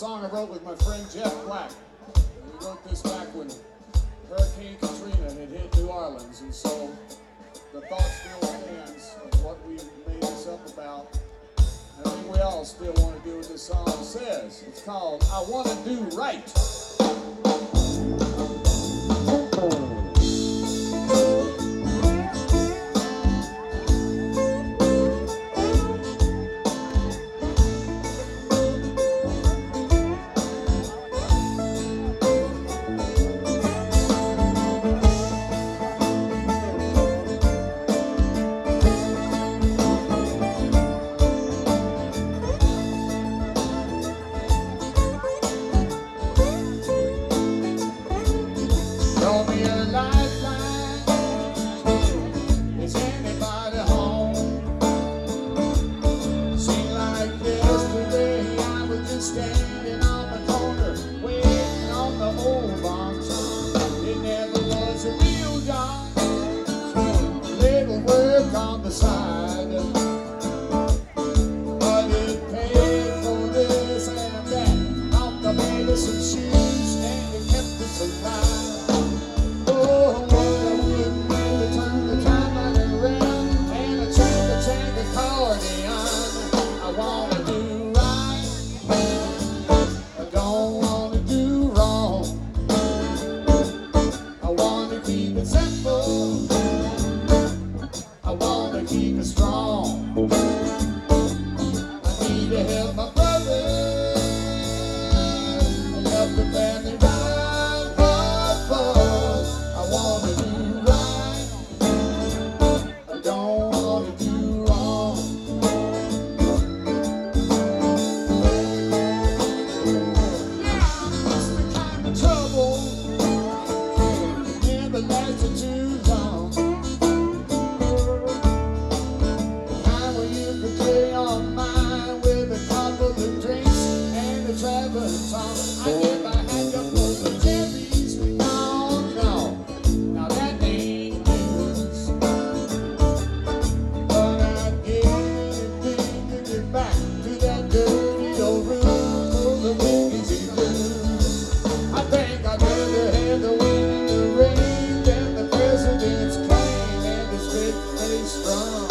song I wrote with my friend Jeff Black. And we wrote this back when Hurricane Katrina had hit New Orleans, and so the thought still stands of what we made this up about. And I think we all still want to do what this song says. It's called I Want to Do Right. Throw me a lifeline. Is anybody home? Seemed like yesterday I was just standing on the corner waiting on the old bonton. It never was a real job, little work on the side, but it paid for this and that. Bought the baby some shoes and it kept us alive. Keep it strong. I need to help my brother and help the family ride forward. I want to do right. I don't want to do wrong. Yeah, it's the kind of trouble that never lasted too long. Traveling song, I get my hand up for the cherries. No, no, now that ain't news. But I'd give anything to get back to that dirty old room full of easy blues. I think I'd rather have the wind and the rain than the president's plane and his big face drum.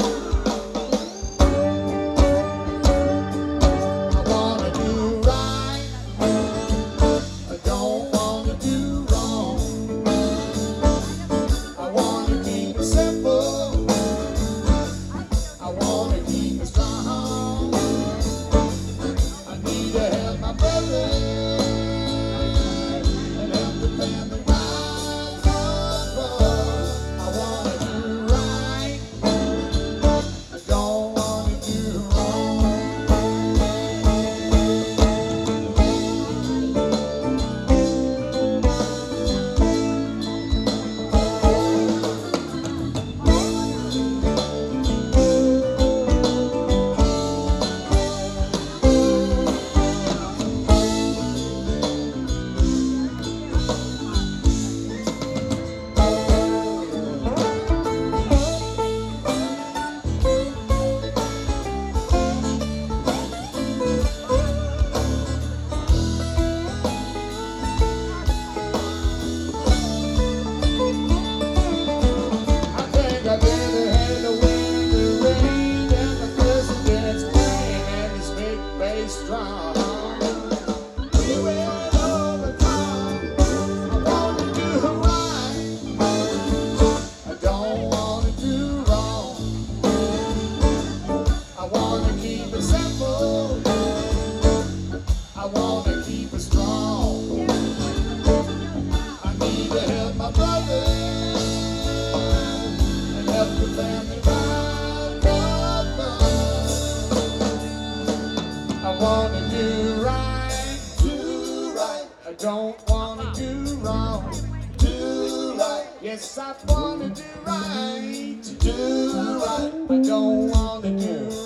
Strong. We will overcome. I want to do right. I don't want to do wrong. I want to keep it simple. I want to keep it strong. I need to help my brother and help the family ride forward. I want to do right, I don't want to do wrong. Do right, yes I want to do right. I don't want to do